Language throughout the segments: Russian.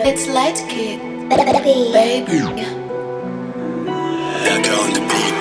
It's Light Kid, baby. Gaga on the beat.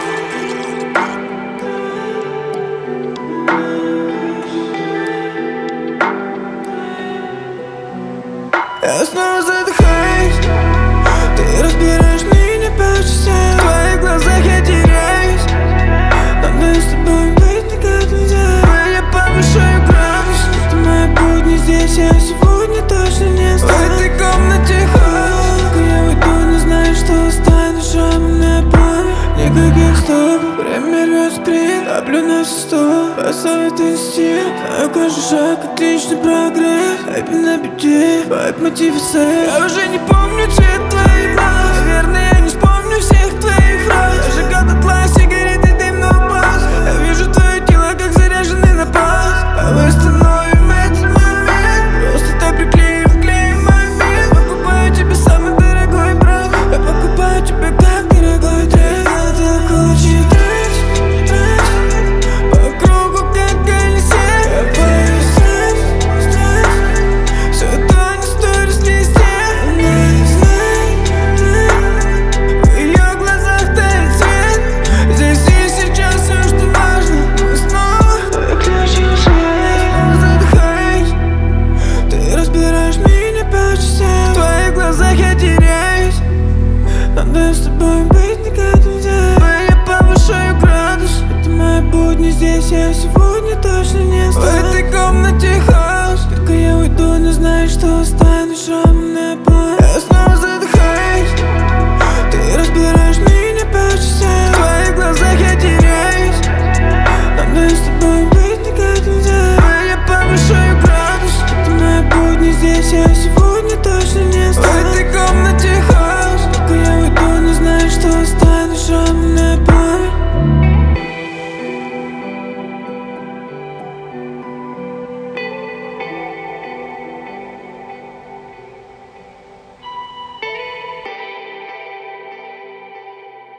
Я снова задыхаюсь. Ты разбираешь меня по частям. В твоих глазах я теряюсь. Нам с тобой быть никак нельзя. Я повышаю градус. Это мои будни здесь, я сегодня точно не останусь. В этой комнате хаос. Я уйду, не знаю, что останусь. Шрамы на память, никаких стоп. Время рвет спринт, топлю на все сто. Поставит инстинкт, знаю каждый шаг, отличный прогресс. Хайп на беде, вайп, мотив и секс. Я уже не помню цвет твоих глаз. Наверное, я не вспомню всех твоих фраз. Даже гад атлас.